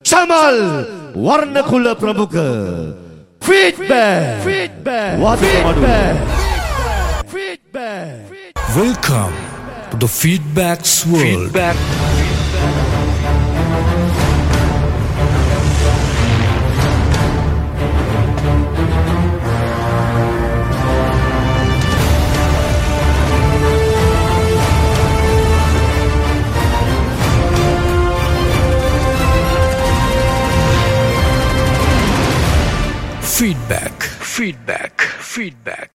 Chamal Warnakula Pramuka Feedback Welcome to the Feedback's world. Feedback.